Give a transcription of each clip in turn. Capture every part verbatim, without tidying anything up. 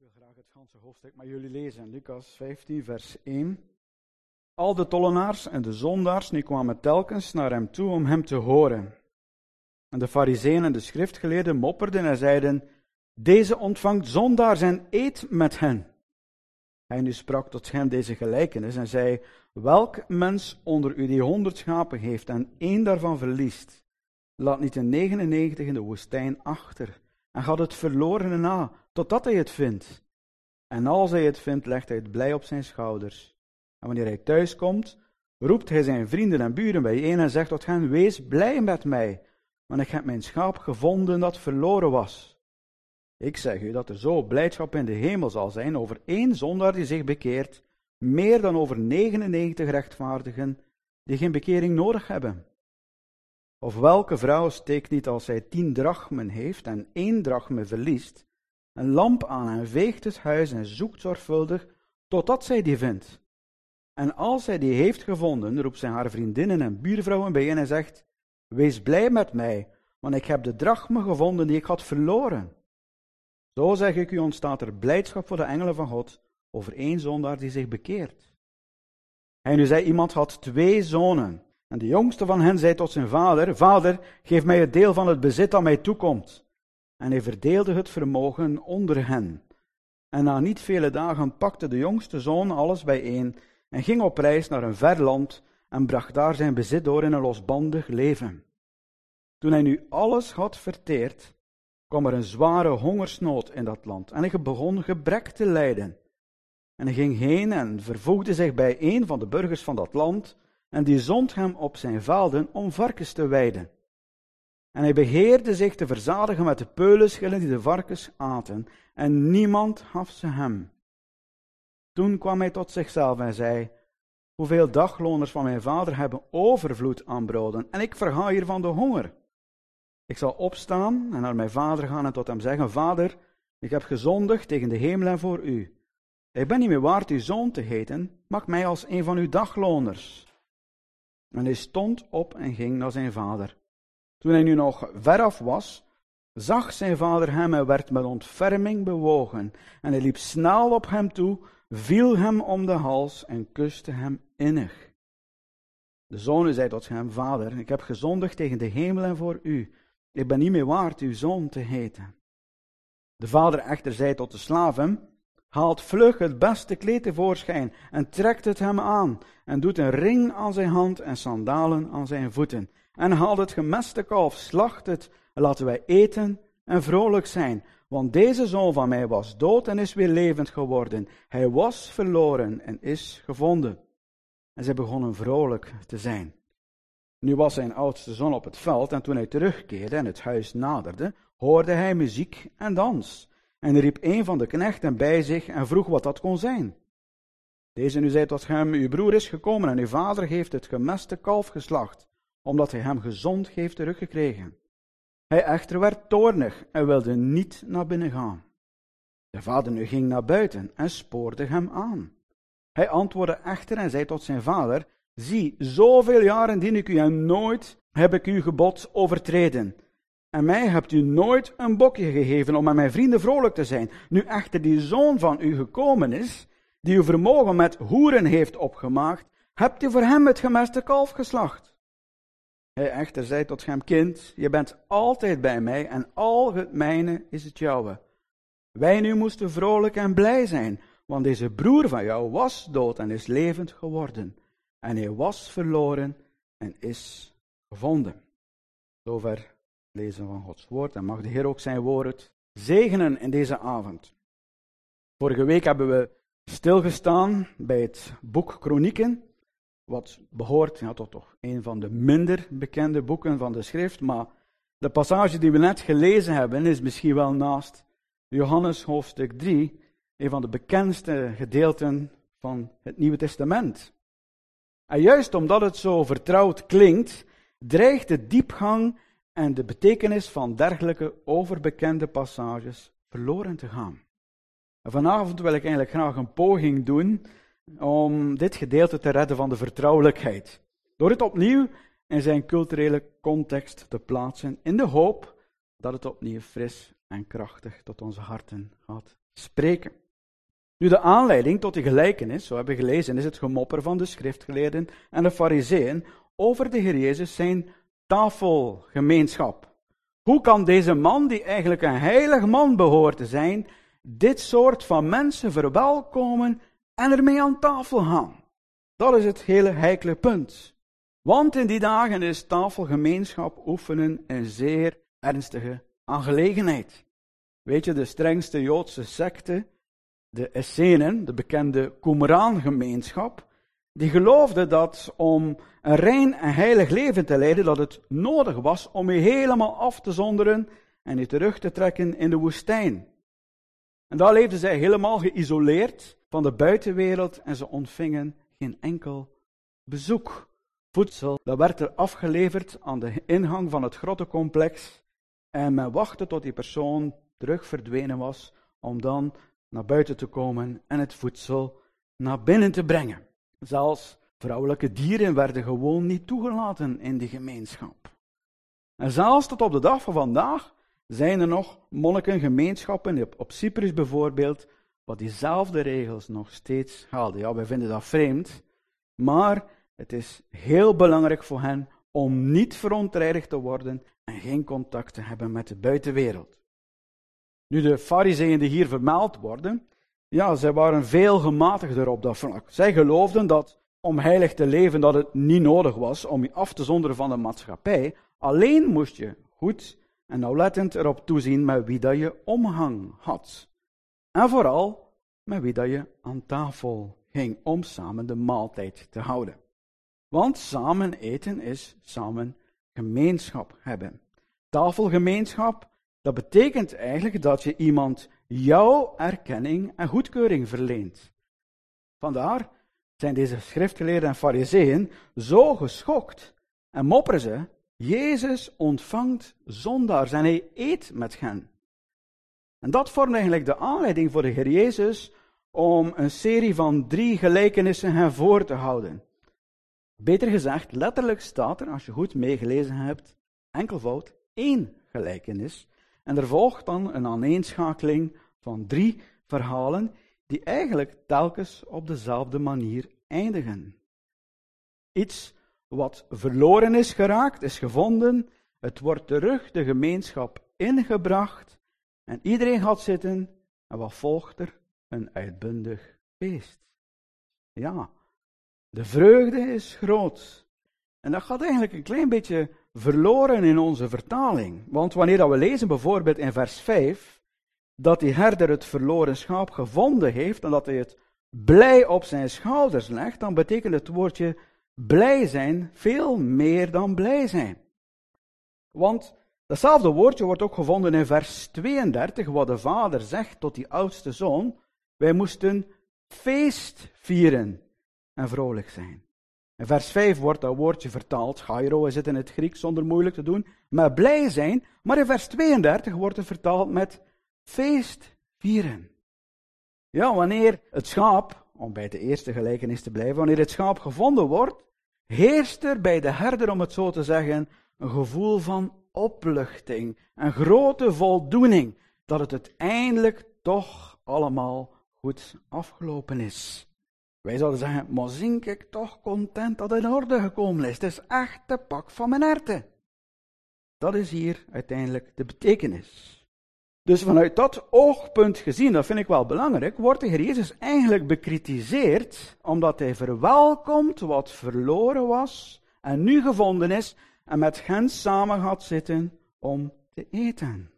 wil graag het ganse hoofdstuk met jullie lezen. Lucas vijftien, vers één. Al de tollenaars en de zondaars nu kwamen telkens naar hem toe om hem te horen. En de farizeeën en de schriftgeleerden mopperden en zeiden: deze ontvangt zondaars en eet met hen. Hij nu sprak tot hen deze gelijkenis en zei: welk mens onder u die honderd schapen heeft en één daarvan verliest, laat niet de negenennegentig in de woestijn achter en gaat het verlorene na, totdat hij het vindt. En als hij het vindt, legt hij het blij op zijn schouders. En wanneer hij thuis komt, roept hij zijn vrienden en buren bijeen en zegt tot hen: wees blij met mij, want ik heb mijn schaap gevonden dat verloren was. Ik zeg u dat er zo blijdschap in de hemel zal zijn over één zondaar die zich bekeert, meer dan over negenennegentig rechtvaardigen die geen bekering nodig hebben. Of welke vrouw steekt niet als zij tien drachmen heeft en één drachme verliest, een lamp aan en veegt het huis en zoekt zorgvuldig totdat zij die vindt. En als zij die heeft gevonden, roept zij haar vriendinnen en buurvrouwen bijeen en zegt: wees blij met mij, want ik heb de drachme gevonden die ik had verloren. Zo zeg ik u, ontstaat er blijdschap voor de engelen van God over één zondaar die zich bekeert. En nu zei iemand had twee zonen. En de jongste van hen zei tot zijn vader: vader, geef mij het deel van het bezit dat mij toekomt. En hij verdeelde het vermogen onder hen. En na niet vele dagen pakte de jongste zoon alles bijeen en ging op reis naar een ver land en bracht daar zijn bezit door in een losbandig leven. Toen hij nu alles had verteerd, kwam er een zware hongersnood in dat land en hij begon gebrek te lijden. En hij ging heen en vervoegde zich bij een van de burgers van dat land en die zond hem op zijn velden om varkens te weiden. En hij beheerde zich te verzadigen met de peulenschillen die de varkens aten, en niemand gaf ze hem. Toen kwam hij tot zichzelf en zei: hoeveel dagloners van mijn vader hebben overvloed aan broden, en ik verga hier van de honger. Ik zal opstaan en naar mijn vader gaan en tot hem zeggen: vader, ik heb gezondigd tegen de hemel en voor u. Ik ben niet meer waard uw zoon te heten, maak mij als een van uw dagloners. En hij stond op en ging naar zijn vader. Toen hij nu nog veraf was, zag zijn vader hem en werd met ontferming bewogen. En hij liep snel op hem toe, viel hem om de hals en kuste hem innig. De zoon zei tot hem: vader, ik heb gezondigd tegen de hemel en voor u. Ik ben niet meer waard uw zoon te heten. De vader echter zei tot de slaven: haalt vlug het beste kleed tevoorschijn en trekt het hem aan en doet een ring aan zijn hand en sandalen aan zijn voeten. En haalt het gemeste kalf, slacht het en laten wij eten en vrolijk zijn. Want deze zoon van mij was dood en is weer levend geworden. Hij was verloren en is gevonden. En zij begonnen vrolijk te zijn. Nu was zijn oudste zoon op het veld en toen hij terugkeerde en het huis naderde, hoorde hij muziek en dans. En riep een van de knechten bij zich en vroeg wat dat kon zijn. Deze nu zei tot hem: uw broer is gekomen en uw vader heeft het gemeste kalf geslacht, omdat hij hem gezond heeft teruggekregen. Hij echter werd toornig en wilde niet naar binnen gaan. De vader nu ging naar buiten en spoorde hem aan. Hij antwoordde echter en zei tot zijn vader: zie, zoveel jaren dien ik u en nooit heb ik uw gebod overtreden. En mij hebt u nooit een bokje gegeven om met mijn vrienden vrolijk te zijn. Nu echter die zoon van u gekomen is, die uw vermogen met hoeren heeft opgemaakt, hebt u voor hem het gemeste kalf geslacht. Hij echter zei tot hem: kind, je bent altijd bij mij en al het mijne is het jouwe. Wij nu moesten vrolijk en blij zijn, want deze broer van jou was dood en is levend geworden. En hij was verloren en is gevonden. Zover lezen van Gods woord en mag de Heer ook zijn woord zegenen in deze avond. Vorige week hebben we stilgestaan bij het boek Kronieken, wat behoort ja, tot toch een van de minder bekende boeken van de schrift, maar de passage die we net gelezen hebben is misschien wel naast Johannes hoofdstuk drie een van de bekendste gedeelten van het Nieuwe Testament. En juist omdat het zo vertrouwd klinkt, dreigt de diepgang en de betekenis van dergelijke overbekende passages verloren te gaan. En vanavond wil ik eigenlijk graag een poging doen om dit gedeelte te redden van de vertrouwelijkheid. Door het opnieuw in zijn culturele context te plaatsen, in de hoop dat het opnieuw fris en krachtig tot onze harten gaat spreken. Nu, de aanleiding tot die gelijkenis, zo hebben we gelezen, is het gemopper van de schriftgeleerden en de farizeeën over de Heer Jezus zijn tafelgemeenschap. Hoe kan deze man, die eigenlijk een heilig man behoort te zijn, dit soort van mensen verwelkomen en ermee aan tafel gaan? Dat is het hele heikele punt. Want in die dagen is tafelgemeenschap oefenen een zeer ernstige aangelegenheid. Weet je, de strengste Joodse secte, de Essenen, de bekende Qumran-gemeenschap, die geloofde dat om een rein en heilig leven te leiden, dat het nodig was om je helemaal af te zonderen en je terug te trekken in de woestijn. En daar leefden zij helemaal geïsoleerd van de buitenwereld en ze ontvingen geen enkel bezoek. Voedsel, dat werd er afgeleverd aan de ingang van het grottencomplex en men wachtte tot die persoon terug verdwenen was om dan naar buiten te komen en het voedsel naar binnen te brengen. Zelfs vrouwelijke dieren werden gewoon niet toegelaten in die gemeenschap. En zelfs tot op de dag van vandaag zijn er nog monnikengemeenschappen, op Cyprus bijvoorbeeld, wat diezelfde regels nog steeds houden. Ja, wij vinden dat vreemd, maar het is heel belangrijk voor hen om niet verontreinigd te worden en geen contact te hebben met de buitenwereld. Nu, de farizeeën die hier vermeld worden, ja, zij waren veel gematigder op dat vlak. Zij geloofden dat om heilig te leven, dat het niet nodig was om je af te zonderen van de maatschappij. Alleen moest je goed en nauwlettend erop toezien met wie dat je omgang had. En vooral met wie dat je aan tafel ging om samen de maaltijd te houden. Want samen eten is samen gemeenschap hebben. Tafelgemeenschap, dat betekent eigenlijk dat je iemand jouw erkenning en goedkeuring verleent. Vandaar zijn deze schriftgeleerden en farizeeën zo geschokt en mopperen ze: Jezus ontvangt zondaars en hij eet met hen. En dat vormt eigenlijk de aanleiding voor de Heer Jezus om een serie van drie gelijkenissen hen voor te houden. Beter gezegd, letterlijk staat er, als je goed meegelezen hebt, enkelvoud één gelijkenis. En er volgt dan een aaneenschakeling van drie verhalen die eigenlijk telkens op dezelfde manier eindigen. Iets wat verloren is geraakt, is gevonden, het wordt terug de gemeenschap ingebracht en iedereen gaat zitten en wat volgt er? Een uitbundig feest. Ja, de vreugde is groot. En dat gaat eigenlijk een klein beetje verloren in onze vertaling. Want wanneer dat we lezen bijvoorbeeld in vers vijf, dat die herder het verloren schaap gevonden heeft en dat hij het blij op zijn schouders legt, dan betekent het woordje blij zijn veel meer dan blij zijn. Want datzelfde woordje wordt ook gevonden in vers tweeëndertig, wat de vader zegt tot die oudste zoon: wij moesten feest vieren en vrolijk zijn. In vers vijf wordt dat woordje vertaald, chairo is het in het Grieks zonder moeilijk te doen, met blij zijn, maar in vers tweeëndertig wordt het vertaald met feest vieren. Ja, wanneer het schaap, om bij de eerste gelijkenis te blijven, wanneer het schaap gevonden wordt, heerst er bij de herder, om het zo te zeggen, een gevoel van opluchting, een grote voldoening, dat het uiteindelijk toch allemaal goed afgelopen is. Wij zouden zeggen, maar zink ik toch content dat het in orde gekomen is. Het is echt de pak van mijn herten. Dat is hier uiteindelijk de betekenis. Dus vanuit dat oogpunt gezien, dat vind ik wel belangrijk, wordt de Heer Jezus eigenlijk bekritiseerd, omdat hij verwelkomt wat verloren was en nu gevonden is, en met hen samen gaat zitten om te eten.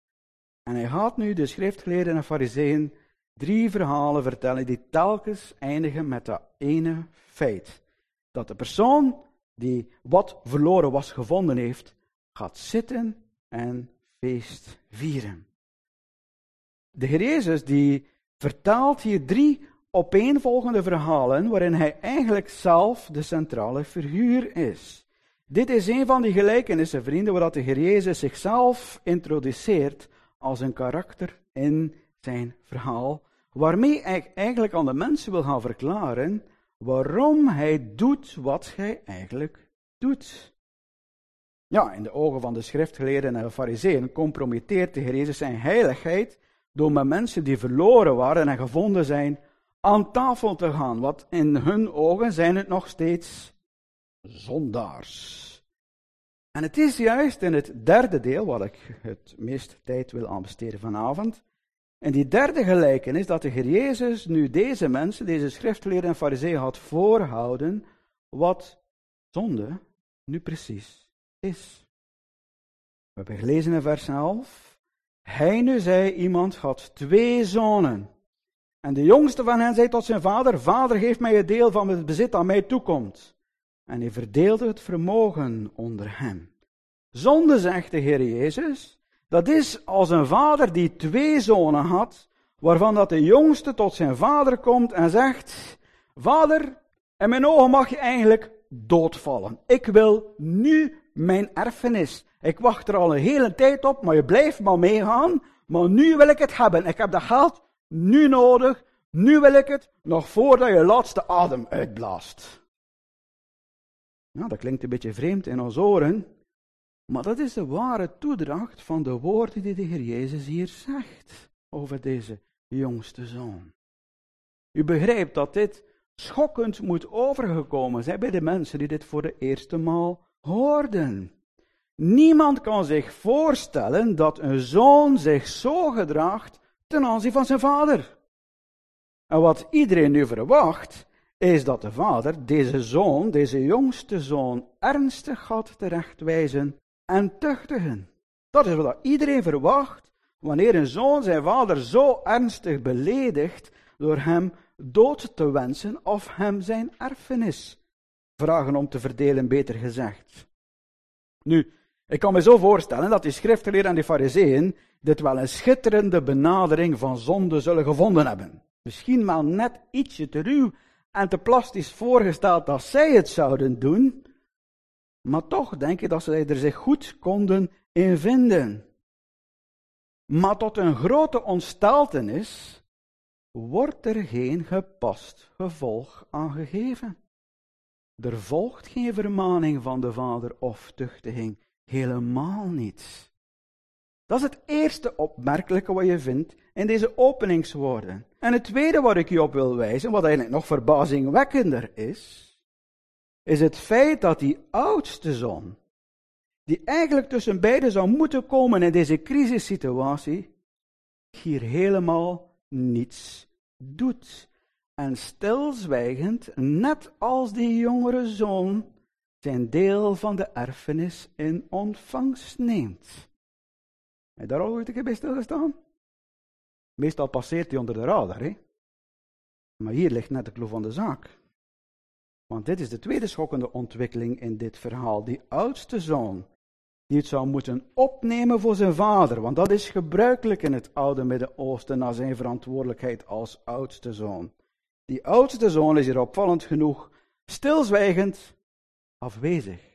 En hij gaat nu de schriftgeleerden en farizeeën drie verhalen vertellen die telkens eindigen met dat ene feit. Dat de persoon die wat verloren was gevonden heeft, gaat zitten en feest vieren. De Heer Jezus die vertaalt hier drie opeenvolgende verhalen waarin hij eigenlijk zelf de centrale figuur is. Dit is een van die gelijkenissen, vrienden, waar de Heer Jezus zichzelf introduceert als een karakter in zijn verhaal, waarmee hij eigenlijk aan de mensen wil gaan verklaren waarom hij doet wat hij eigenlijk doet. Ja, in de ogen van de schriftgeleerden en de farizeeën compromitteert de Heer Jezus zijn heiligheid door met mensen die verloren waren en gevonden zijn, aan tafel te gaan. Want in hun ogen zijn het nog steeds zondaars. En het is juist in het derde deel, wat ik het meest tijd wil aan besteden vanavond, in die derde gelijkenis, dat de Heer Jezus nu deze mensen, deze schriftgeleerden en farizeeën had voorhouden, wat zonde nu precies is. We hebben gelezen in vers elf. Hij nu zei, iemand had twee zonen. En de jongste van hen zei tot zijn vader, vader, geef mij het deel van het bezit dat mij toekomt. En hij verdeelde het vermogen onder hen. Zonde, zegt de Heer Jezus, dat is als een vader die twee zonen had, waarvan dat de jongste tot zijn vader komt en zegt, vader, in mijn ogen mag je eigenlijk doodvallen. Ik wil nu mijn erfenis. Ik wacht er al een hele tijd op, maar je blijft maar meegaan. Maar nu wil ik het hebben. Ik heb dat geld nu nodig. Nu wil ik het, nog voordat je laatste adem uitblaast. Nou, dat klinkt een beetje vreemd in onze oren. Maar dat is de ware toedracht van de woorden die de Heer Jezus hier zegt over deze jongste zoon. U begrijpt dat dit schokkend moet overgekomen zijn bij de mensen die dit voor de eerste maal hoorden. Niemand kan zich voorstellen dat een zoon zich zo gedraagt ten aanzien van zijn vader. En wat iedereen nu verwacht, is dat de vader deze zoon, deze jongste zoon, ernstig gaat terechtwijzen en tuchtigen. Dat is wat iedereen verwacht wanneer een zoon zijn vader zo ernstig beledigt door hem dood te wensen of hem zijn erfenis vragen om te verdelen, beter gezegd. Nu, ik kan me zo voorstellen dat die schriftgeleerden en die farizeeën dit wel een schitterende benadering van zonde zullen gevonden hebben. Misschien wel net ietsje te ruw en te plastisch voorgesteld dat zij het zouden doen, maar toch denk ik dat zij er zich goed konden in vinden. Maar tot een grote ontsteltenis wordt er geen gepast gevolg aan gegeven. Er volgt geen vermaning van de vader of tuchtiging, helemaal niet. Dat is het eerste opmerkelijke wat je vindt in deze openingswoorden. En het tweede wat ik je op wil wijzen, wat eigenlijk nog verbazingwekkender is, is het feit dat die oudste zoon, die eigenlijk tussen beiden zou moeten komen in deze crisissituatie, hier helemaal niets doet. En stilzwijgend, net als die jongere zoon, zijn deel van de erfenis in ontvangst neemt. Heb je daar al ooit een keer bij stilgestaan? Meestal passeert hij onder de radar, hè? Maar hier ligt net de clou van de zaak. Want dit is de tweede schokkende ontwikkeling in dit verhaal. Die oudste zoon, die het zou moeten opnemen voor zijn vader, want dat is gebruikelijk in het oude Midden-Oosten na zijn verantwoordelijkheid als oudste zoon. Die oudste zoon is hier opvallend genoeg stilzwijgend afwezig.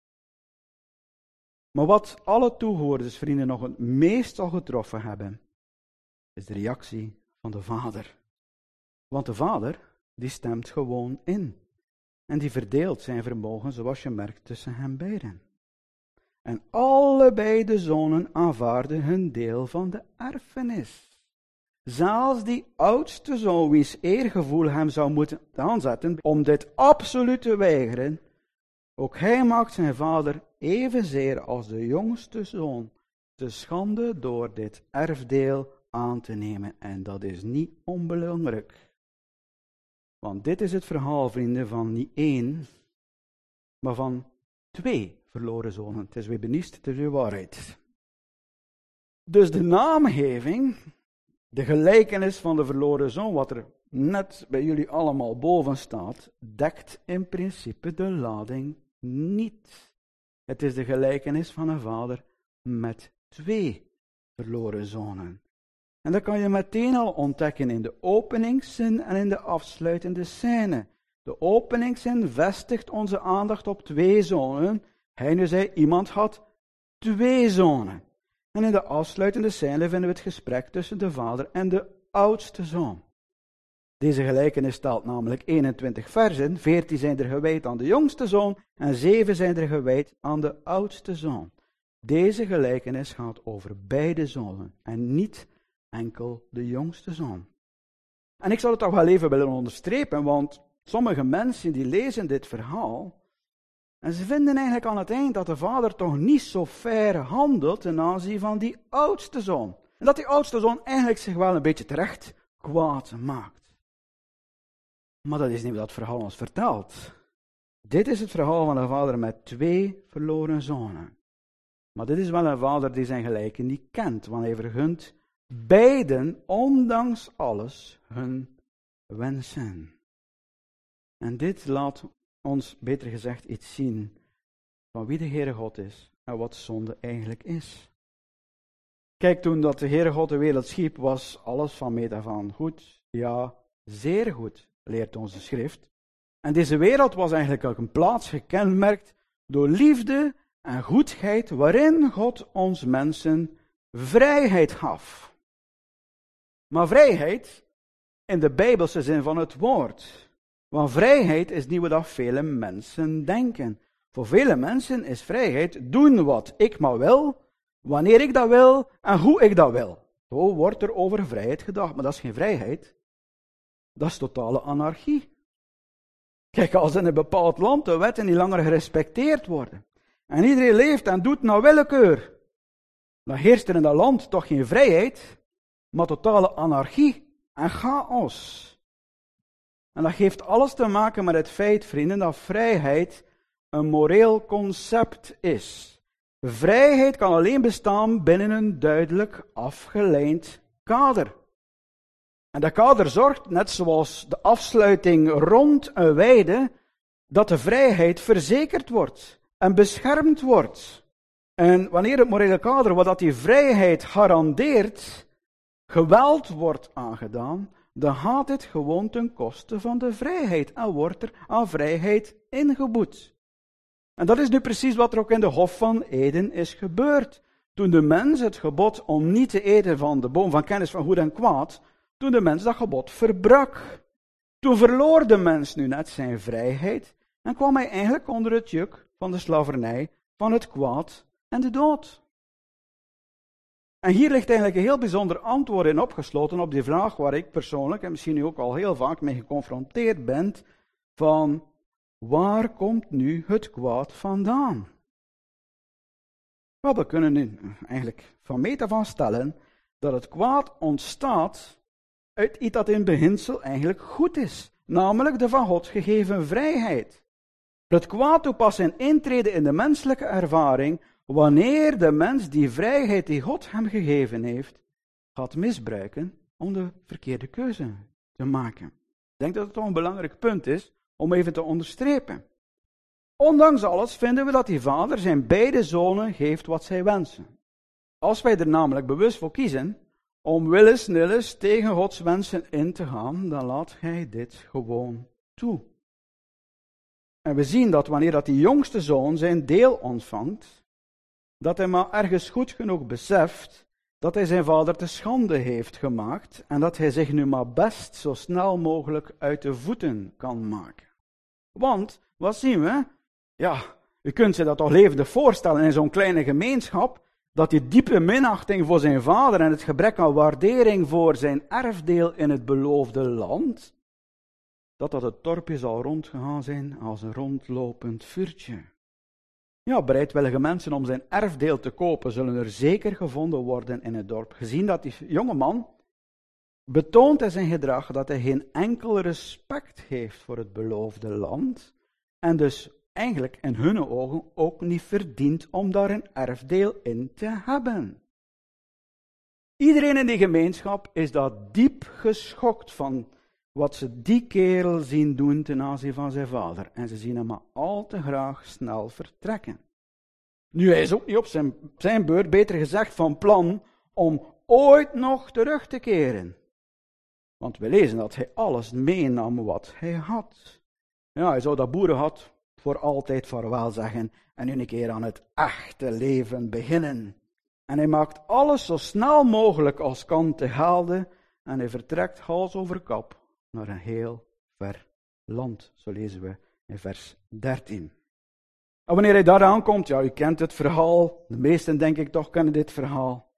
Maar wat alle toehoorders, vrienden, nog het meest zal getroffen hebben, is de reactie van de vader. Want de vader, die stemt gewoon in. En die verdeelt zijn vermogen, zoals je merkt, tussen hen beiden. En allebei de zonen aanvaarden hun deel van de erfenis. Zelfs die oudste zoon, wiens eergevoel hem zou moeten aanzetten om dit absoluut te weigeren, ook hij maakt zijn vader evenzeer als de jongste zoon te schande door dit erfdeel aan te nemen. En dat is niet onbelangrijk. Want dit is het verhaal, vrienden, van niet één, maar van twee verloren zonen. Het is weer benieuwd, het is weer waarheid. Dus de naamgeving, de gelijkenis van de verloren zoon, wat er net bij jullie allemaal boven staat, dekt in principe de lading niet. Het is de gelijkenis van een vader met twee verloren zonen. En dat kan je meteen al ontdekken in de openingszin en in de afsluitende scène. De openingszin vestigt onze aandacht op twee zonen. Hij nu zei, iemand had twee zonen. En in de afsluitende scène vinden we het gesprek tussen de vader en de oudste zoon. Deze gelijkenis telt namelijk eenentwintig versen, veertien zijn er gewijd aan de jongste zoon en zeven zijn er gewijd aan de oudste zoon. Deze gelijkenis gaat over beide zonen en niet enkel de jongste zoon. En ik zou het toch wel even willen onderstrepen, want sommige mensen die lezen dit verhaal en ze vinden eigenlijk aan het eind dat de vader toch niet zo fair handelt ten aanzien van die oudste zoon. En dat die oudste zoon eigenlijk zich wel een beetje terecht kwaad maakt. Maar dat is niet wat dat verhaal ons vertelt. Dit is het verhaal van een vader met twee verloren zonen. Maar dit is wel een vader die zijn gelijken niet kent, want hij vergunt beiden, ondanks alles, hun wensen. En dit laat ons, beter gezegd, iets zien van wie de Heere God is en wat zonde eigenlijk is. Kijk, toen dat de Heere God de wereld schiep, was alles van meet af aan goed. Ja, zeer goed, leert onze schrift. En deze wereld was eigenlijk ook een plaats gekenmerkt door liefde en goedheid, waarin God ons mensen vrijheid gaf. Maar vrijheid in de Bijbelse zin van het woord. Want vrijheid is niet wat vele mensen denken. Voor vele mensen is vrijheid doen wat ik maar wil, wanneer ik dat wil en hoe ik dat wil. Zo wordt er over vrijheid gedacht, maar dat is geen vrijheid. Dat is totale anarchie. Kijk, als in een bepaald land de wetten niet langer gerespecteerd worden en iedereen leeft en doet naar willekeur, dan heerst er in dat land toch geen vrijheid, maar totale anarchie en chaos. En dat heeft alles te maken met het feit, vrienden, dat vrijheid een moreel concept is. Vrijheid kan alleen bestaan binnen een duidelijk afgeleid kader. En dat kader zorgt, net zoals de afsluiting rond een weide, dat de vrijheid verzekerd wordt en beschermd wordt. En wanneer het morele kader, wat dat die vrijheid garandeert, geweld wordt aangedaan, dan gaat dit gewoon ten koste van de vrijheid en wordt er aan vrijheid ingeboet. En dat is nu precies wat er ook in de Hof van Eden is gebeurd. Toen de mens het gebod om niet te eten van de boom van kennis van goed en kwaad, toen de mens dat gebod verbrak. Toen verloor de mens nu net zijn vrijheid en kwam hij eigenlijk onder het juk van de slavernij, van het kwaad en de dood. En hier ligt eigenlijk een heel bijzonder antwoord in opgesloten op die vraag waar ik persoonlijk en misschien u ook al heel vaak mee geconfronteerd bent, van waar komt nu het kwaad vandaan? Wel, we kunnen nu eigenlijk van meet af aan stellen dat het kwaad ontstaat uit iets dat in beginsel eigenlijk goed is, namelijk de van God gegeven vrijheid. Het kwaad toepassen en intreden in de menselijke ervaring wanneer de mens die vrijheid die God hem gegeven heeft, gaat misbruiken om de verkeerde keuze te maken. Ik denk dat het toch een belangrijk punt is om even te onderstrepen. Ondanks alles vinden we dat die vader zijn beide zonen geeft wat zij wensen. Als wij er namelijk bewust voor kiezen om willens nillens tegen Gods wensen in te gaan, dan laat hij dit gewoon toe. En we zien dat wanneer dat die jongste zoon zijn deel ontvangt, dat hij maar ergens goed genoeg beseft dat hij zijn vader te schande heeft gemaakt en dat hij zich nu maar best zo snel mogelijk uit de voeten kan maken. Want, wat zien we? Ja, u kunt zich dat toch levendig voorstellen in zo'n kleine gemeenschap, dat die diepe minachting voor zijn vader en het gebrek aan waardering voor zijn erfdeel in het beloofde land, dat dat het dorpje zal rondgegaan zijn als een rondlopend vuurtje. Ja, bereidwillige mensen om zijn erfdeel te kopen zullen er zeker gevonden worden in het dorp. Gezien dat die jonge man betoont in zijn gedrag dat hij geen enkel respect heeft voor het beloofde land en dus eigenlijk in hun ogen ook niet verdient om daar een erfdeel in te hebben. Iedereen in die gemeenschap is daar diep geschokt van wat ze die kerel zien doen ten aanzien van zijn vader. En ze zien hem maar al te graag snel vertrekken. Nu, hij is ook niet op zijn, zijn beurt, beter gezegd, van plan om ooit nog terug te keren. Want we lezen dat hij alles meenam wat hij had. Ja, hij zou dat boerenhad voor altijd vaarwel zeggen en nu een keer aan het echte leven beginnen. En hij maakt alles zo snel mogelijk als kan te gelden en hij vertrekt hals over kop naar een heel ver land. Zo lezen we in vers dertien. En wanneer hij daar aankomt, ja, u kent het verhaal, de meesten denk ik toch kennen dit verhaal,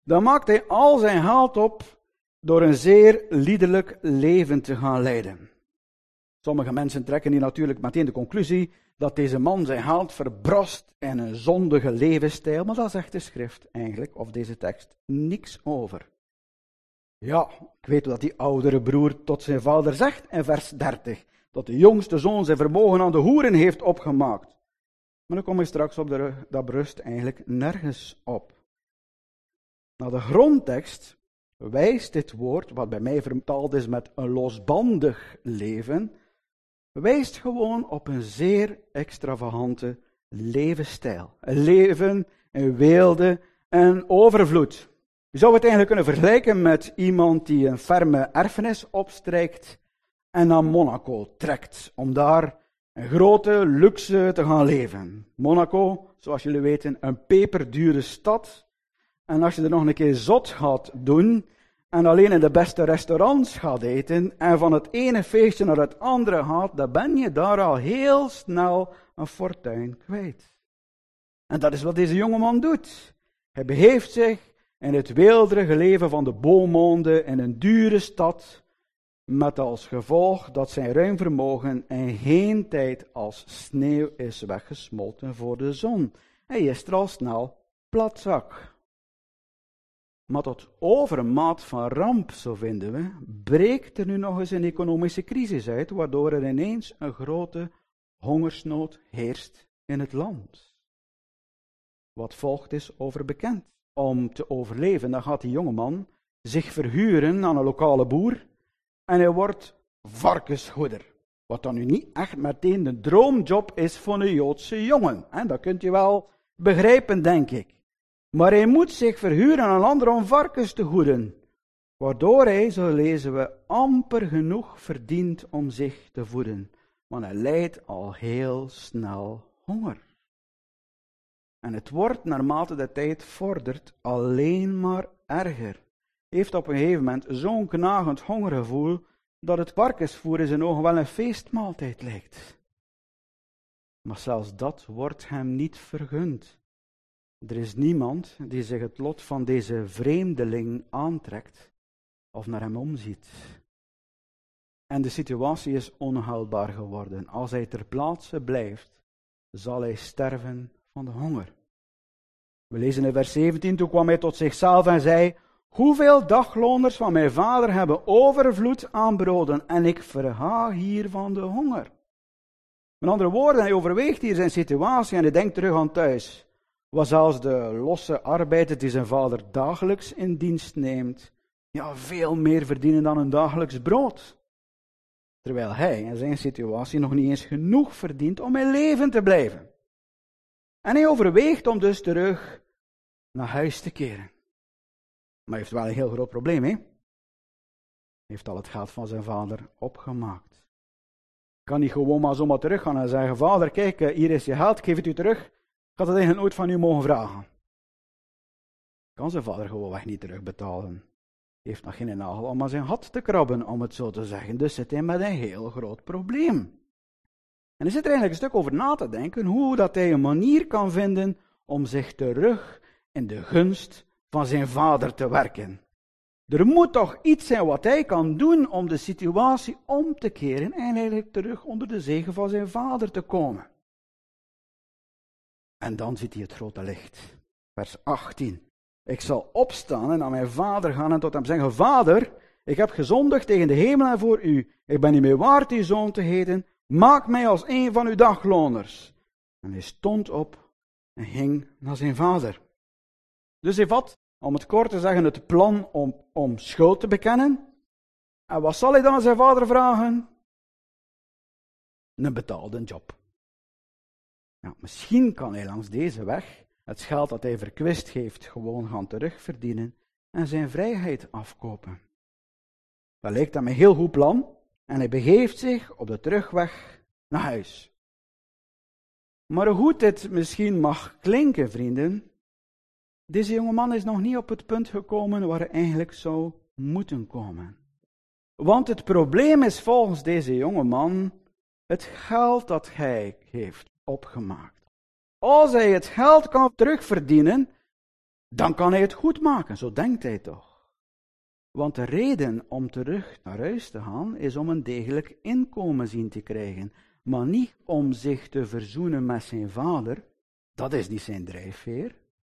dan maakt hij al zijn geld op door een zeer liederlijk leven te gaan leiden. Sommige mensen trekken hier natuurlijk meteen de conclusie dat deze man zijn geld verbrast in een zondige levensstijl, maar daar zegt de schrift eigenlijk, of deze tekst, niks over. Ja, ik weet wat die oudere broer tot zijn vader zegt in vers dertig, dat de jongste zoon zijn vermogen aan de hoeren heeft opgemaakt. Maar dan kom je straks op, de, dat berust eigenlijk nergens op. Nou, de grondtekst wijst dit woord, wat bij mij vertaald is met een losbandig leven, wijst gewoon op een zeer extravagante levensstijl. Een leven in weelde en overvloed. Je zou het eigenlijk kunnen vergelijken met iemand die een ferme erfenis opstrijkt en naar Monaco trekt, om daar een grote luxe te gaan leven. Monaco, zoals jullie weten, een peperdure stad. En als je er nog een keer zot gaat doen en alleen in de beste restaurants gaat eten en van het ene feestje naar het andere gaat, dan ben je daar al heel snel een fortuin kwijt. En dat is wat deze jongeman doet. Hij begeeft zich in het weelderige leven van de bouwmonden in een dure stad, met als gevolg dat zijn ruim vermogen in geen tijd als sneeuw is weggesmolten voor de zon. Hij is er al snel platzak. Maar tot overmaat van ramp, zo vinden we, breekt er nu nog eens een economische crisis uit, waardoor er ineens een grote hongersnood heerst in het land. Wat volgt is overbekend. Om te overleven, dan gaat die jongeman zich verhuren aan een lokale boer en hij wordt varkenshoeder. Wat dan nu niet echt meteen de droomjob is voor een Joodse jongen. Dat kunt je wel begrijpen, denk ik. Maar hij moet zich verhuren aan een ander om varkens te hoeden. Waardoor hij, zo lezen we, amper genoeg verdient om zich te voeden. Want hij lijdt al heel snel honger. En het wordt, naarmate de tijd vordert, alleen maar erger. Hij heeft op een gegeven moment zo'n knagend hongergevoel dat het varkensvoer in zijn ogen wel een feestmaaltijd lijkt. Maar zelfs dat wordt hem niet vergund. Er is niemand die zich het lot van deze vreemdeling aantrekt of naar hem omziet. En de situatie is onhoudbaar geworden. Als hij ter plaatse blijft, zal hij sterven van de honger. We lezen in vers zeventien, toen kwam hij tot zichzelf en zei, hoeveel dagloners van mijn vader hebben overvloed aan broden en ik verga hier van de honger. Met andere woorden, hij overweegt hier zijn situatie en hij denkt terug aan thuis. Was zelfs de losse arbeider die zijn vader dagelijks in dienst neemt, ja, veel meer verdienen dan een dagelijks brood. Terwijl hij in zijn situatie nog niet eens genoeg verdient om in leven te blijven. En hij overweegt om dus terug naar huis te keren. Maar hij heeft wel een heel groot probleem, hè? Hij heeft al het geld van zijn vader opgemaakt. Kan niet gewoon maar zomaar teruggaan en zeggen, vader, kijk, hier is je geld, ik geef het u terug. Ik had het eigenlijk nooit van u mogen vragen. Kan zijn vader gewoonweg niet terugbetalen. Hij heeft nog geen nagel om aan zijn gat te krabben, om het zo te zeggen. Dus zit hij met een heel groot probleem. En er zit er eigenlijk een stuk over na te denken, hoe dat hij een manier kan vinden om zich terug in de gunst van zijn vader te werken. Er moet toch iets zijn wat hij kan doen om de situatie om te keren en eigenlijk terug onder de zegen van zijn vader te komen. En dan ziet hij het grote licht. Vers achttien. Ik zal opstaan en naar mijn vader gaan en tot hem zeggen, vader, ik heb gezondigd tegen de hemel en voor u. Ik ben niet meer waard uw zoon te heten. Maak mij als een van uw dagloners. En hij stond op en ging naar zijn vader. Dus hij vat, om het kort te zeggen, het plan om, om schuld te bekennen. En wat zal hij dan aan zijn vader vragen? Een betaalde job. Ja, misschien kan hij langs deze weg het geld dat hij verkwist heeft gewoon gaan terugverdienen en zijn vrijheid afkopen. Dat lijkt hem een heel goed plan en hij begeeft zich op de terugweg naar huis. Maar hoe goed dit misschien mag klinken, vrienden, deze jongeman is nog niet op het punt gekomen waar hij eigenlijk zou moeten komen. Want het probleem is volgens deze jongeman het geld dat hij heeft opgemaakt. Als hij het geld kan terugverdienen, dan kan hij het goed maken, zo denkt hij toch. Want de reden om terug naar huis te gaan is om een degelijk inkomen zien te krijgen, maar niet om zich te verzoenen met zijn vader. Dat is niet zijn drijfveer.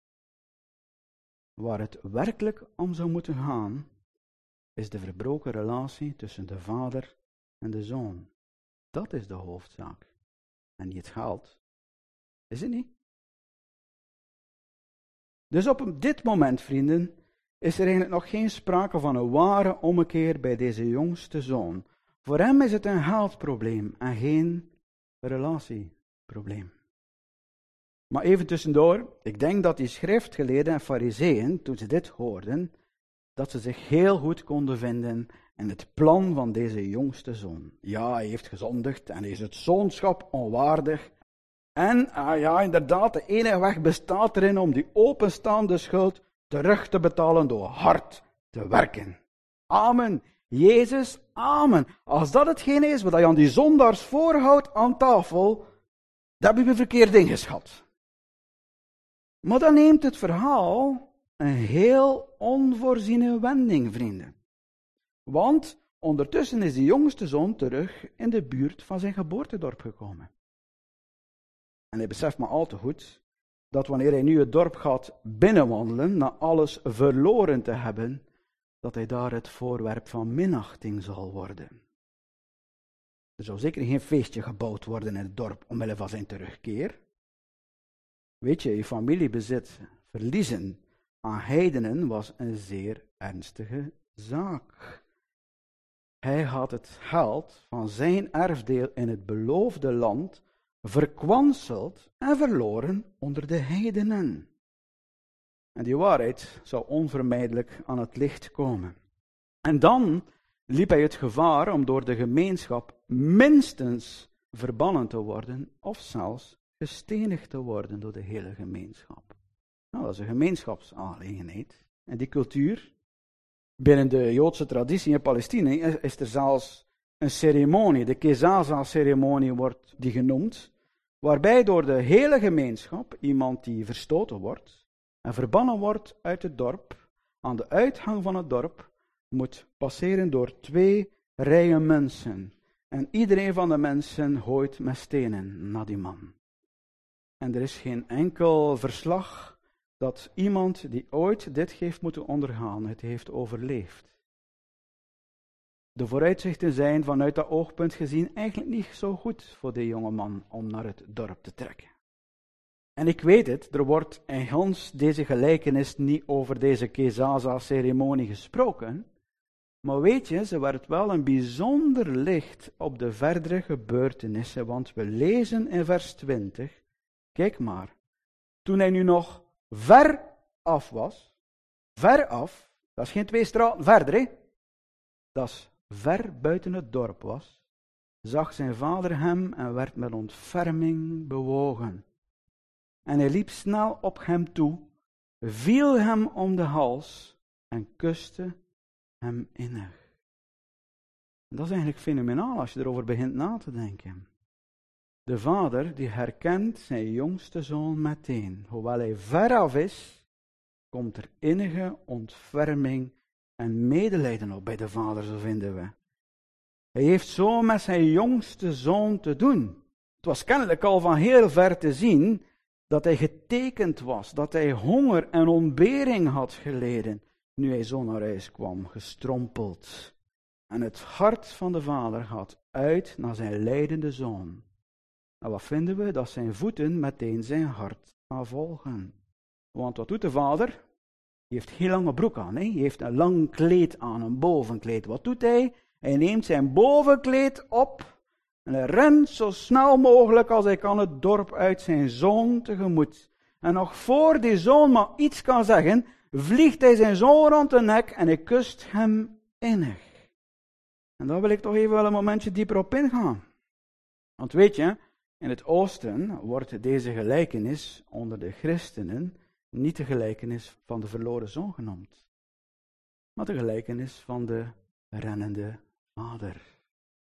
Waar het werkelijk om zou moeten gaan, is de verbroken relatie tussen de vader en de zoon. Dat is de hoofdzaak. En niet het geld. Is het niet? Dus op dit moment, vrienden, is er eigenlijk nog geen sprake van een ware ommekeer bij deze jongste zoon. Voor hem is het een geldprobleem en geen relatieprobleem. Maar even tussendoor, ik denk dat die schriftgeleerden en farizeeën, toen ze dit hoorden, dat ze zich heel goed konden vinden in het plan van deze jongste zoon. Ja, hij heeft gezondigd en hij is het zoonschap onwaardig. En, ah ja, inderdaad, de enige weg bestaat erin om die openstaande schuld terug te betalen door hard te werken. Amen. Jezus, amen. Als dat hetgeen is wat je aan die zondaars voorhoudt aan tafel, dan heb je een verkeerd ding geschat. Maar dan neemt het verhaal een heel onvoorziene wending, vrienden. Want ondertussen is de jongste zoon terug in de buurt van zijn geboortedorp gekomen. En hij beseft maar al te goed dat wanneer hij nu het dorp gaat binnenwandelen, na alles verloren te hebben, dat hij daar het voorwerp van minachting zal worden. Er zou zeker geen feestje gebouwd worden in het dorp omwille van zijn terugkeer. Weet je, je familiebezit verliezen aan heidenen was een zeer ernstige zaak. Hij had het geld van zijn erfdeel in het beloofde land verkwanseld en verloren onder de heidenen. En die waarheid zou onvermijdelijk aan het licht komen. En dan liep hij het gevaar om door de gemeenschap minstens verbannen te worden of zelfs gestenigd te worden door de hele gemeenschap. Nou, dat is een gemeenschapsaangelegenheid. En die cultuur, binnen de Joodse traditie in Palestina, is er zelfs een ceremonie, de Kezaza-ceremonie wordt die genoemd, waarbij door de hele gemeenschap iemand die verstoten wordt en verbannen wordt uit het dorp, aan de uitgang van het dorp, moet passeren door twee rijen mensen. En iedereen van de mensen gooit met stenen naar die man. En er is geen enkel verslag dat iemand die ooit dit heeft moeten ondergaan, het heeft overleefd. De vooruitzichten zijn vanuit dat oogpunt gezien eigenlijk niet zo goed voor die jonge man om naar het dorp te trekken. En ik weet het, er wordt in gans deze gelijkenis niet over deze Kezaza-ceremonie gesproken, maar weet je, ze werpt wel een bijzonder licht op de verdere gebeurtenissen, want we lezen in vers twintig, kijk maar, toen hij nu nog ver af was, ver af, dat is geen twee straten verder, hè? Dat is ver buiten het dorp was, zag zijn vader hem en werd met ontferming bewogen. En hij liep snel op hem toe, viel hem om de hals en kuste hem innig. En dat is eigenlijk fenomenaal als je erover begint na te denken. De vader die herkent zijn jongste zoon meteen. Hoewel hij veraf is, komt er innige ontferming en medelijden op bij de vader, zo vinden we. Hij heeft zo met zijn jongste zoon te doen. Het was kennelijk al van heel ver te zien dat hij getekend was, dat hij honger en ontbering had geleden, nu hij zo naar huis kwam, gestrompeld. En het hart van de vader gaat uit naar zijn lijdende zoon. En wat vinden we? Dat zijn voeten meteen zijn hart gaan volgen. Want wat doet de vader? Hij heeft geen lange broek aan, hè? Hij heeft een lang kleed aan, een bovenkleed. Wat doet hij? Hij neemt zijn bovenkleed op en hij rent zo snel mogelijk als hij kan het dorp uit zijn zoon tegemoet. En nog voor die zoon maar iets kan zeggen, vliegt hij zijn zoon rond de nek en hij kust hem innig. En daar wil ik toch even wel een momentje dieper op ingaan. Want weet je, in het oosten wordt deze gelijkenis onder de christenen niet de gelijkenis van de verloren zoon genoemd, maar de gelijkenis van de rennende vader.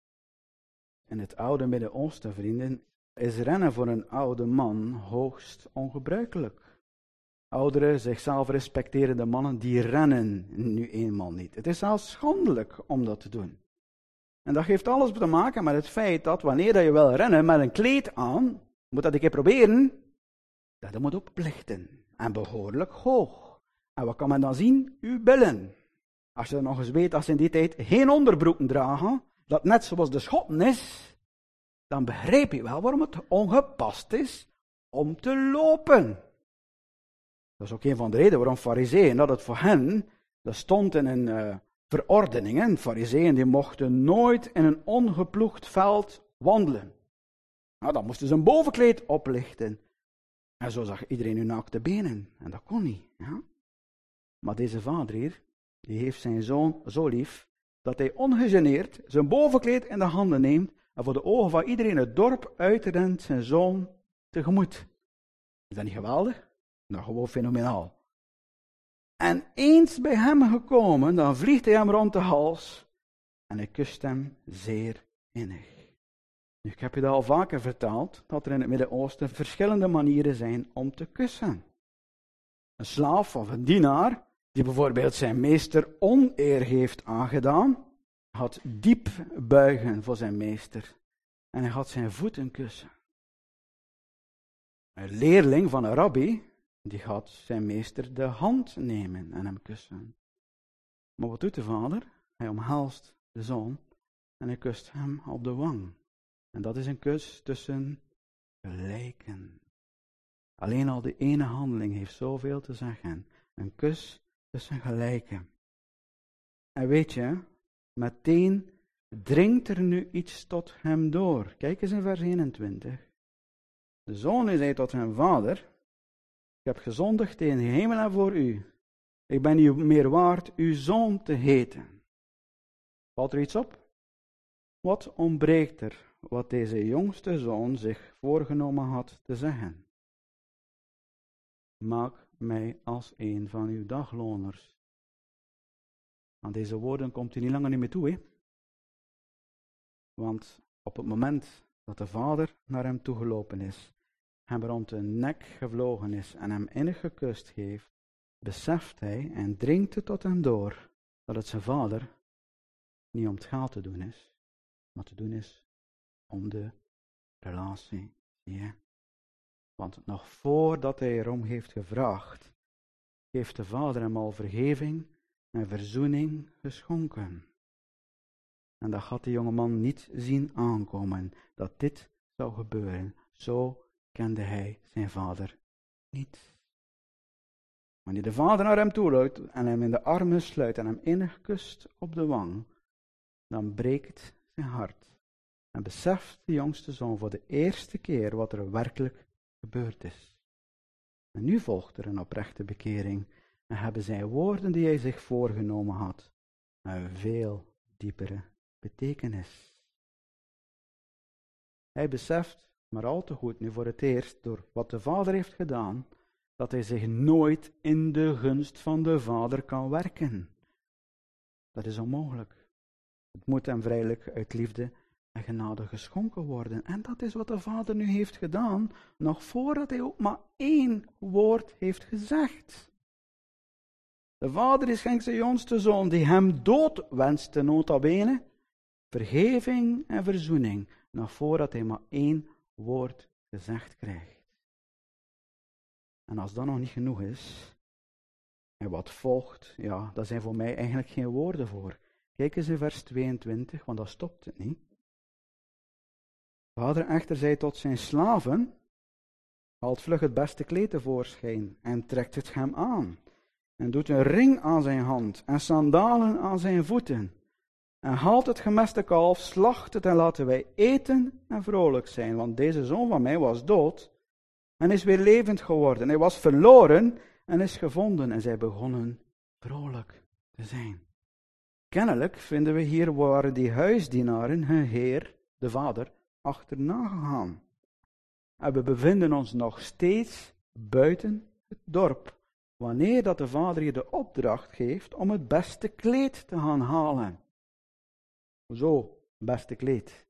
In het oude Midden-Oosten, vrienden, is rennen voor een oude man hoogst ongebruikelijk. Oudere, zichzelf respecterende mannen, die rennen nu eenmaal niet. Het is zelfs schandelijk om dat te doen. En dat heeft alles te maken met het feit dat wanneer je wil rennen met een kleed aan, moet dat een keer proberen, dat je moet oplichten. En behoorlijk hoog. En wat kan men dan zien? Uw billen. Als je nog eens weet dat ze in die tijd geen onderbroeken dragen, dat net zoals de Schotten is, dan begrijp je wel waarom het ongepast is om te lopen. Dat is ook een van de redenen waarom farizeeën, dat het voor hen, dat stond in een uh, verordeningen, farizeeën die mochten nooit in een ongeploegd veld wandelen. Nou, dan moesten ze een bovenkleed oplichten. En zo zag iedereen hun naakte benen. En dat kon niet. Ja? Maar deze vader hier, die heeft zijn zoon zo lief, dat hij ongegeneerd zijn bovenkleed in de handen neemt en voor de ogen van iedereen het dorp uitrent zijn zoon tegemoet. Is dat niet geweldig? Nou, gewoon fenomenaal. En eens bij hem gekomen, dan vliegt hij hem rond de hals en hij kust hem zeer innig. Nu, ik heb je dat al vaker verteld, dat er in het Midden-Oosten verschillende manieren zijn om te kussen. Een slaaf of een dienaar, die bijvoorbeeld zijn meester oneer heeft aangedaan, had diep buigen voor zijn meester en hij had zijn voeten kussen. Een leerling van een rabbi, die gaat zijn meester de hand nemen en hem kussen. Maar wat doet de vader? Hij omhelst de zoon en hij kust hem op de wang. En dat is een kus tussen gelijken. Alleen al die ene handeling heeft zoveel te zeggen. Een kus tussen gelijken. En weet je, meteen dringt er nu iets tot hem door. Kijk eens in vers eenentwintig. De zoon zei tot zijn vader: ik heb gezondigd tegen de hemel en voor u. Ik ben niet meer waard uw zoon te heten. Valt er iets op? Wat ontbreekt er wat deze jongste zoon zich voorgenomen had te zeggen? Maak mij als een van uw dagloners. Aan deze woorden komt hij niet langer niet meer toe, hè? Want op het moment dat de vader naar hem toegelopen is, hem rond de nek gevlogen is en hem innig gekust heeft, beseft hij en dringt het tot hem door dat het zijn vader niet om het geld te doen is, maar te doen is om de relatie. Ja. Want nog voordat hij erom heeft gevraagd, heeft de vader hem al vergeving en verzoening geschonken. En dat had de jongeman niet zien aankomen, dat dit zou gebeuren. Zo kende hij zijn vader niet. Wanneer de vader naar hem toe loopt en hem in de armen sluit en hem innig kust op de wang, dan breekt zijn hart. En beseft de jongste zoon voor de eerste keer wat er werkelijk gebeurd is. En nu volgt er een oprechte bekering en hebben zijn woorden die hij zich voorgenomen had een veel diepere betekenis. Hij beseft maar al te goed nu voor het eerst door wat de vader heeft gedaan, dat hij zich nooit in de gunst van de vader kan werken. Dat is onmogelijk. Het moet hem vrijelijk uit liefde en genade geschonken worden. En dat is wat de vader nu heeft gedaan, nog voordat hij ook maar één woord heeft gezegd. De vader schenkt zijn jongste zoon, die hem dood wenste, nota bene, vergeving en verzoening, nog voordat hij maar één woord gezegd krijgt. En als dat nog niet genoeg is, en wat volgt, ja, daar zijn voor mij eigenlijk geen woorden voor. Kijk eens in vers tweeëntwintig, want dat stopt het niet. Vader echter zei tot zijn slaven, haalt vlug het beste kleed tevoorschijn en trekt het hem aan. En doet een ring aan zijn hand en sandalen aan zijn voeten. En haalt het gemeste kalf, slacht het en laten wij eten en vrolijk zijn. Want deze zoon van mij was dood en is weer levend geworden. Hij was verloren en is gevonden. En zij begonnen vrolijk te zijn. Kennelijk vinden we hier waren die huisdienaren hun heer, de vader, achterna gegaan. En we bevinden ons nog steeds buiten het dorp. Wanneer dat de vader je de opdracht geeft om het beste kleed te gaan halen. Zo, beste kleed.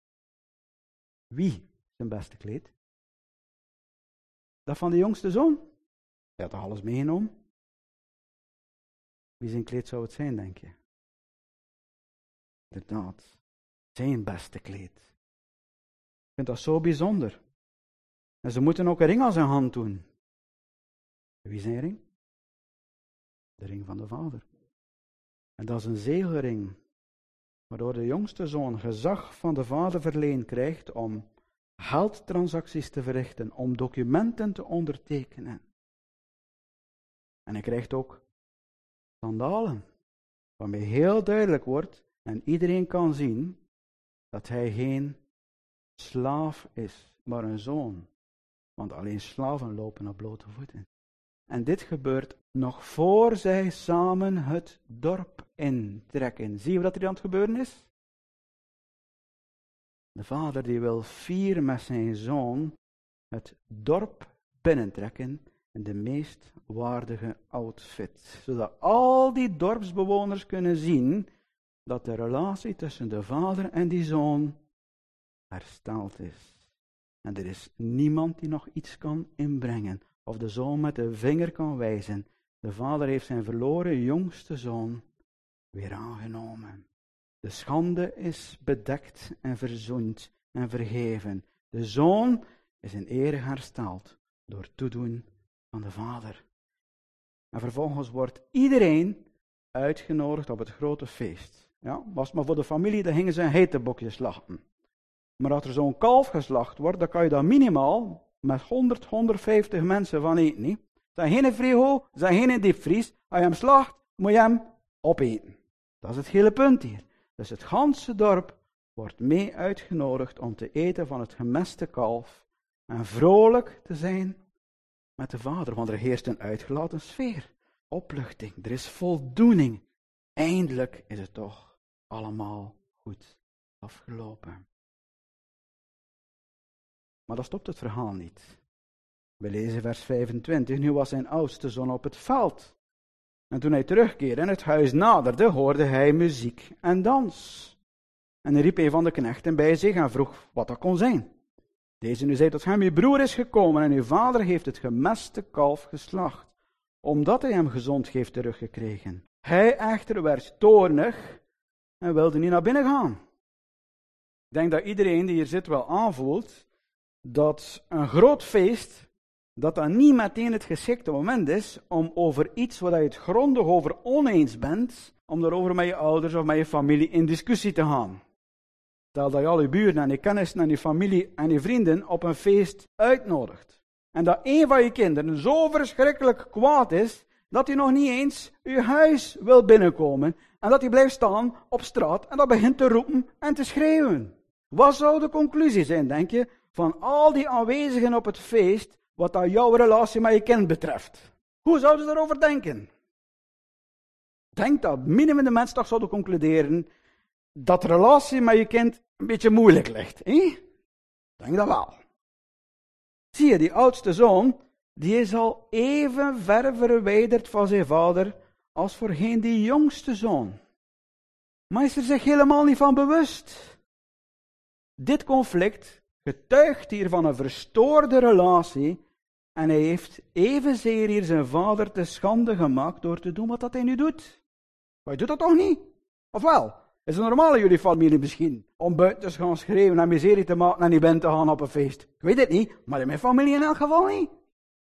Wie zijn beste kleed? Dat van de jongste zoon? Hij had toch alles meegenomen? Wie zijn kleed zou het zijn, denk je? Inderdaad, zijn beste kleed. Ik vind dat zo bijzonder. En ze moeten ook een ring aan zijn hand doen. Wie zijn ring? De ring van de Vader. En dat is een zegelring, waardoor de jongste zoon gezag van de Vader verleend krijgt om geldtransacties te verrichten, om documenten te ondertekenen. En hij krijgt ook sandalen, waarmee heel duidelijk wordt en iedereen kan zien dat hij geen slaaf is, maar een zoon. Want alleen slaven lopen op blote voeten. En dit gebeurt nog voor zij samen het dorp intrekken. Zie je wat er aan het gebeuren is? De vader die wil fier met zijn zoon het dorp binnentrekken in de meest waardige outfit. Zodat al die dorpsbewoners kunnen zien dat de relatie tussen de vader en die zoon hersteld is. En er is niemand die nog iets kan inbrengen. Of de zoon met de vinger kan wijzen. De vader heeft zijn verloren jongste zoon weer aangenomen. De schande is bedekt en verzoend en vergeven. De zoon is in ere hersteld door toedoen van de vader. En vervolgens wordt iedereen uitgenodigd op het grote feest. Ja, was het maar voor de familie, dan gingen ze een heitebokje slachten. Maar als er zo'n kalf geslacht wordt, dan kan je daar minimaal met honderd, honderdvijftig mensen van eten. Er zijn geen frigo, er zijn geen diepvries. Als je hem slacht, moet je hem opeten. Dat is het hele punt hier. Dus het ganse dorp wordt mee uitgenodigd om te eten van het gemeste kalf en vrolijk te zijn met de vader. Want er heerst een uitgelaten sfeer, opluchting, er is voldoening. Eindelijk is het toch allemaal goed afgelopen. Maar dat stopt het verhaal niet. We lezen vers vijfentwintig. Nu was zijn oudste zoon op het veld. En toen hij terugkeerde en het huis naderde, hoorde hij muziek en dans. En hij riep een van de knechten bij zich en vroeg wat dat kon zijn. Deze nu zei tot hem, uw broer is gekomen en uw vader heeft het gemeste kalf geslacht, omdat hij hem gezond heeft teruggekregen. Hij echter werd toornig en wilde niet naar binnen gaan. Ik denk dat iedereen die hier zit wel aanvoelt dat een groot feest, dat dat niet meteen het geschikte moment is om over iets waar je het grondig over oneens bent, om daarover met je ouders of met je familie in discussie te gaan. Stel dat je al je buren en je kennissen en je familie en je vrienden op een feest uitnodigt. En dat een van je kinderen zo verschrikkelijk kwaad is, dat hij nog niet eens je huis wil binnenkomen. En dat hij blijft staan op straat en dat begint te roepen en te schreeuwen. Wat zou de conclusie zijn, denk je, van al die aanwezigen op het feest, wat dat jouw relatie met je kind betreft? Hoe zouden ze daarover denken? Ik denk dat minimum de mensen toch zouden concluderen dat de relatie met je kind een beetje moeilijk ligt. Ik denk dat wel. Zie je, die oudste zoon, die is al even ver verwijderd van zijn vader als voorheen die jongste zoon. Maar is er zich helemaal niet van bewust. Dit conflict getuigt hier van een verstoorde relatie en hij heeft evenzeer hier zijn vader te schande gemaakt door te doen wat dat hij nu doet. Maar je doet dat toch niet? Of wel? Is het normaal in jullie familie misschien om buiten te gaan schreeuwen en miserie te maken en niet binnen te gaan op een feest? Ik weet het niet, maar in mijn familie in elk geval niet.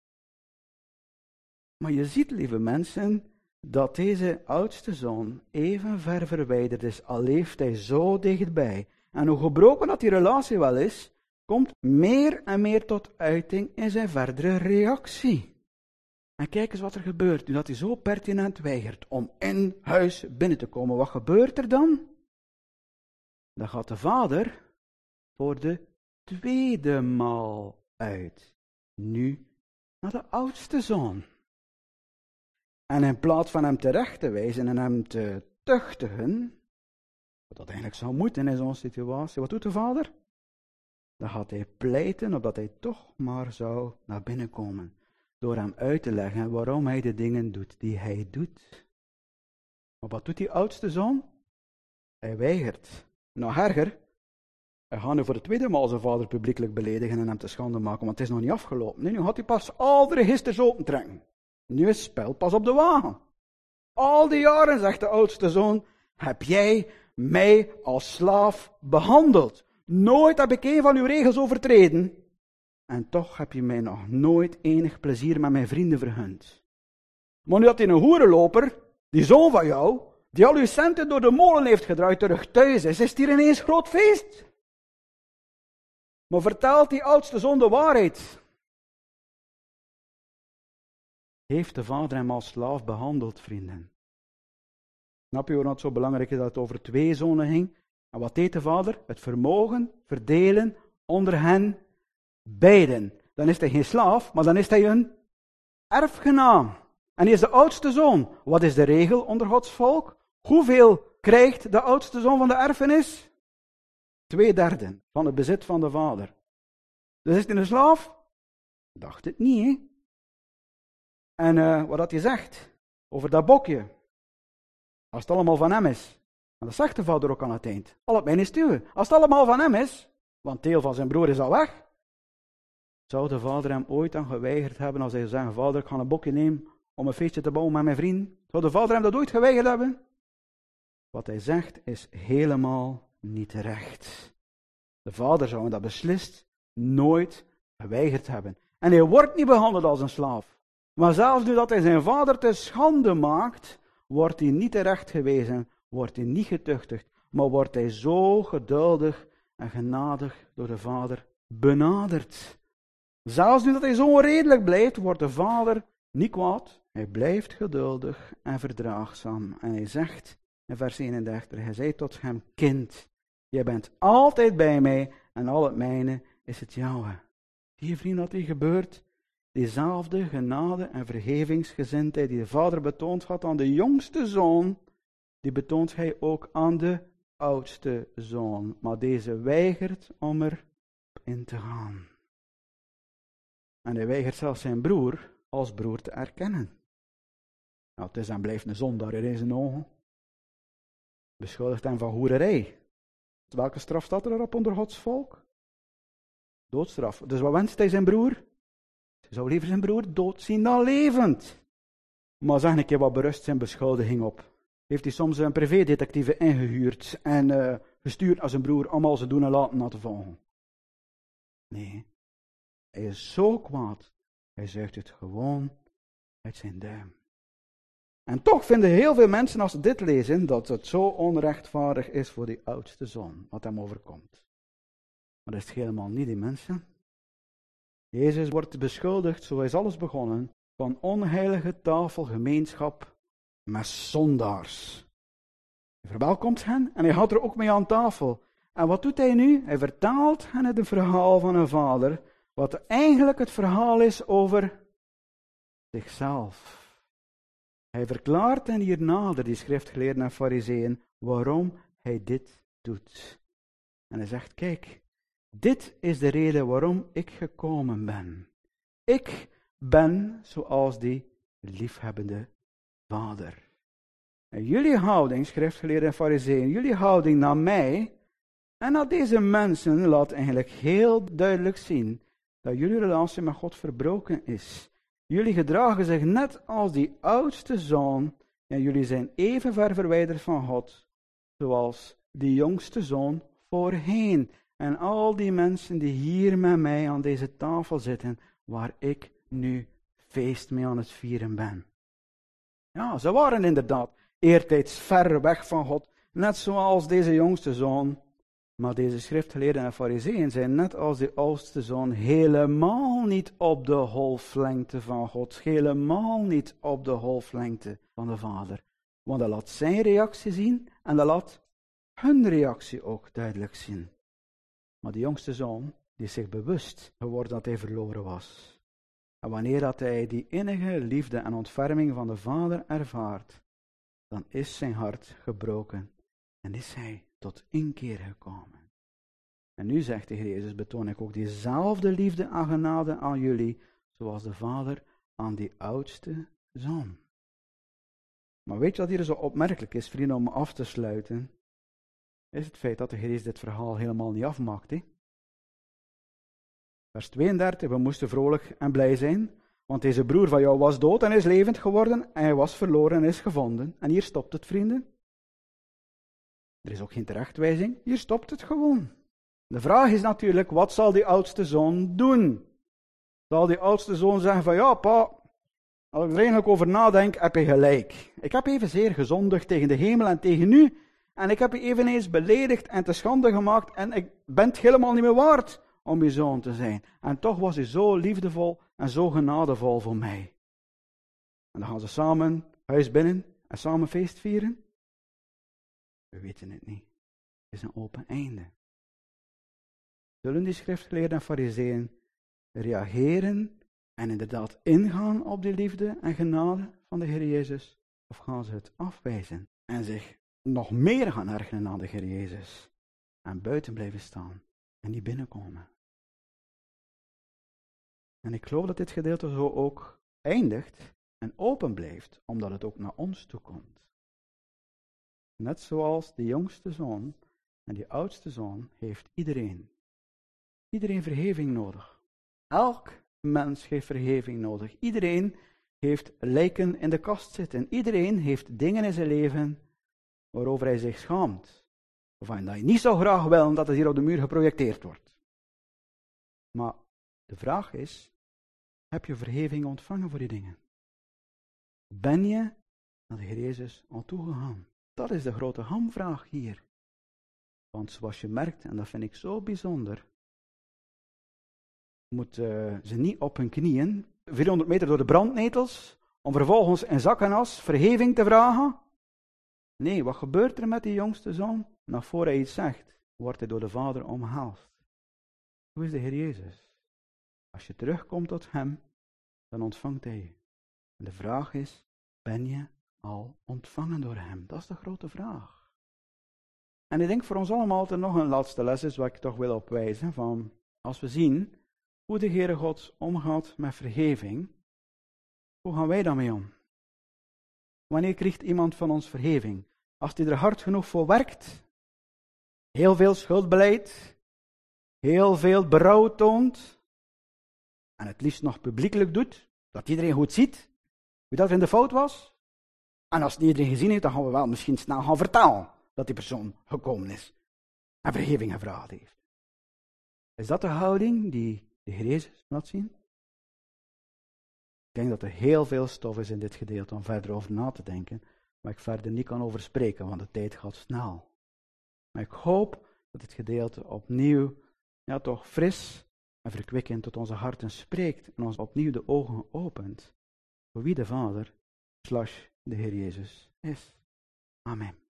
Maar je ziet, lieve mensen, dat deze oudste zoon even ver verwijderd is, al leeft hij zo dichtbij. En hoe gebroken dat die relatie wel is, komt meer en meer tot uiting in zijn verdere reactie. En kijk eens wat er gebeurt, nu dat hij zo pertinent weigert om in huis binnen te komen. Wat gebeurt er dan? Dan gaat de vader voor de tweede maal uit. Nu naar de oudste zoon. En in plaats van hem terecht te wijzen en hem te tuchtigen, wat dat eigenlijk zou moeten in zo'n situatie, wat doet de vader? Dan gaat hij pleiten opdat hij toch maar zou naar binnen komen. Door hem uit te leggen waarom hij de dingen doet die hij doet. Maar wat doet die oudste zoon? Hij weigert. Nog erger, hij gaat nu voor de tweede maal zijn vader publiekelijk beledigen en hem te schande maken, want het is nog niet afgelopen. Nee, nu gaat hij pas al de registers opentrekken. Nu is spel pas op de wagen. Al die jaren, zegt de oudste zoon, heb jij mij als slaaf behandeld. Nooit heb ik een van uw regels overtreden. En toch heb je mij nog nooit enig plezier met mijn vrienden vergund. Maar nu dat die een hoerenloper, die zoon van jou, die al uw centen door de molen heeft gedraaid, terug thuis is, is het hier ineens groot feest. Maar vertelt die oudste zoon de waarheid? Heeft de vader hem als slaaf behandeld, vrienden? Snap je waarom het zo belangrijk is dat het over twee zonen ging? En wat deed de vader? Het vermogen verdelen onder hen beiden. Dan is hij geen slaaf, maar dan is hij een erfgenaam. En hij is de oudste zoon. Wat is de regel onder Gods volk? Hoeveel krijgt de oudste zoon van de erfenis? Twee derde van het bezit van de vader. Dus is hij een slaaf? Dacht het niet, hè? En uh, wat had hij zegt over dat bokje? Als het allemaal van hem is. En dat zegt de vader ook aan het eind. Al op mijn is het uwe. Als het allemaal van hem is, want deel van zijn broer is al weg, zou de vader hem ooit dan geweigerd hebben als hij zou zeggen, vader, ik ga een bokje nemen om een feestje te bouwen met mijn vriend? Zou de vader hem dat ooit geweigerd hebben? Wat hij zegt is helemaal niet terecht. De vader zou hem dat beslist nooit geweigerd hebben. En hij wordt niet behandeld als een slaaf. Maar zelfs nu dat hij zijn vader te schande maakt, wordt hij niet terecht gewezen, wordt hij niet getuchtigd, maar wordt hij zo geduldig en genadig door de vader benaderd. Zelfs nu dat hij zo onredelijk blijft, wordt de vader niet kwaad. Hij blijft geduldig en verdraagzaam. En hij zegt in vers eenendertig, hij zei tot hem, kind, jij bent altijd bij mij en al het mijne is het jouwe. Zie je vriend wat hier gebeurt? Diezelfde genade en vergevingsgezindheid die de vader betoond had aan de jongste zoon, die betoont hij ook aan de oudste zoon. Maar deze weigert om er in te gaan. En hij weigert zelfs zijn broer als broer te erkennen. Nou, het is en blijft een zondaar in zijn ogen. Beschuldigt hem van hoererij. Welke straf staat er erop onder Gods volk? Doodstraf. Dus wat wenst hij zijn broer? Hij zou liever zijn broer dood zien dan levend. Maar zeg een keer wat berust zijn beschuldiging op. Heeft hij soms een privédetectieve ingehuurd en uh, gestuurd naar zijn broer om al zijn doen en laten na te volgen? Nee. Hij is zo kwaad. Hij zuigt het gewoon uit zijn duim. En toch vinden heel veel mensen als ze dit lezen, dat het zo onrechtvaardig is voor die oudste zoon, wat hem overkomt. Maar dat is het helemaal niet, die mensen. Jezus wordt beschuldigd, zo is alles begonnen, van onheilige tafelgemeenschap met zondaars. Hij verwelkomt hen en hij gaat er ook mee aan tafel. En wat doet hij nu? Hij vertaalt hen het verhaal van een vader, wat eigenlijk het verhaal is over zichzelf. Hij verklaart hen hier nader, die schriftgeleerden en farizeeën, waarom hij dit doet. En hij zegt, kijk, dit is de reden waarom ik gekomen ben. Ik ben zoals die liefhebbende vader. En jullie houding, schriftgeleerden en farizeeën, jullie houding naar mij en naar deze mensen laat eigenlijk heel duidelijk zien dat jullie relatie met God verbroken is. Jullie gedragen zich net als die oudste zoon en jullie zijn even ver verwijderd van God, zoals die jongste zoon voorheen. En al die mensen die hier met mij aan deze tafel zitten, waar ik nu feest mee aan het vieren ben. Ja, ze waren inderdaad eertijds ver weg van God, net zoals deze jongste zoon. Maar deze schriftgeleerden en farizeeën zijn net als de oudste zoon helemaal niet op de golflengte van God. Helemaal niet op de golflengte van de Vader. Want dat laat zijn reactie zien en dat laat hun reactie ook duidelijk zien. Maar de jongste zoon, die is zich bewust geworden dat hij verloren was. En wanneer dat hij die innige liefde en ontferming van de Vader ervaart, dan is zijn hart gebroken en is hij tot inkeer gekomen. En nu zegt de Heer Jezus, betoon ik ook diezelfde liefde en genade aan jullie, zoals de Vader aan die oudste zoon. Maar weet je wat hier zo opmerkelijk is, vrienden, om af te sluiten? Is het feit dat de Heer Jezus dit verhaal helemaal niet afmaakt. He? Vers tweeëndertig, we moesten vrolijk en blij zijn, Want deze broer van jou was dood en is levend geworden, en hij was verloren en is gevonden. En hier stopt het, vrienden. Er is ook geen terechtwijzing, hier stopt het gewoon. De vraag is natuurlijk, wat zal die oudste zoon doen? Zal die oudste zoon zeggen van, ja pa, als ik er eigenlijk over nadenk, heb je gelijk. Ik heb evenzeer gezondigd tegen de hemel en tegen u, en ik heb je eveneens beledigd en te schande gemaakt, en ik ben het helemaal niet meer waard om je zoon te zijn. En toch was hij zo liefdevol en zo genadevol voor mij. En dan gaan ze samen huis binnen en samen feest vieren. We weten het niet. Het is een open einde. Zullen die schriftgeleerden en farizeeën reageren en inderdaad ingaan op die liefde en genade van de Heer Jezus? Of gaan ze het afwijzen en zich nog meer gaan ergeren aan de Heer Jezus en buiten blijven staan en niet binnenkomen? En ik geloof dat dit gedeelte zo ook eindigt en open blijft, omdat het ook naar ons toe komt. Net zoals de jongste zoon en die oudste zoon heeft iedereen. Iedereen vergeving nodig. Elk mens heeft vergeving nodig. Iedereen heeft lijken in de kast zitten. Iedereen heeft dingen in zijn leven waarover hij zich schaamt. Waarvan hij niet zo graag wil dat het hier op de muur geprojecteerd wordt. Maar de vraag is, heb je vergeving ontvangen voor die dingen? Ben je naar de Heer Jezus al toegegaan? Dat is de grote hamvraag hier. Want zoals je merkt, en dat vind ik zo bijzonder, moeten ze niet op hun knieën, vierhonderd meter door de brandnetels, om vervolgens in zak en as vergeving te vragen. Nee, wat gebeurt er met die jongste zoon? Nog voor hij iets zegt, wordt hij door de Vader omhelst. Hoe is de Heer Jezus? Als je terugkomt tot hem, dan ontvangt hij je. En de vraag is, ben je al ontvangen door hem? Dat is de grote vraag. En ik denk voor ons allemaal dat er nog een laatste les is, waar ik toch wil op wijzen, van als we zien hoe de Heere God omgaat met vergeving, hoe gaan wij daarmee om? Wanneer krijgt iemand van ons vergeving? Als hij er hard genoeg voor werkt, heel veel schuldbeleid, heel veel berouw toont, en het liefst nog publiekelijk doet, dat iedereen goed ziet wie dat in de fout was. En als het iedereen gezien heeft, dan gaan we wel misschien snel gaan vertellen dat die persoon gekomen is en vergeving gevraagd heeft. Is dat de houding die de Heer Jezus laat zien? Ik denk dat er heel veel stof is in dit gedeelte om verder over na te denken, maar ik verder niet kan over spreken, want de tijd gaat snel. Maar ik hoop dat dit gedeelte opnieuw, ja toch fris en verkwikkend tot onze harten spreekt en ons opnieuw de ogen opent voor wie de Vader slash de Heer Jezus is. Amen.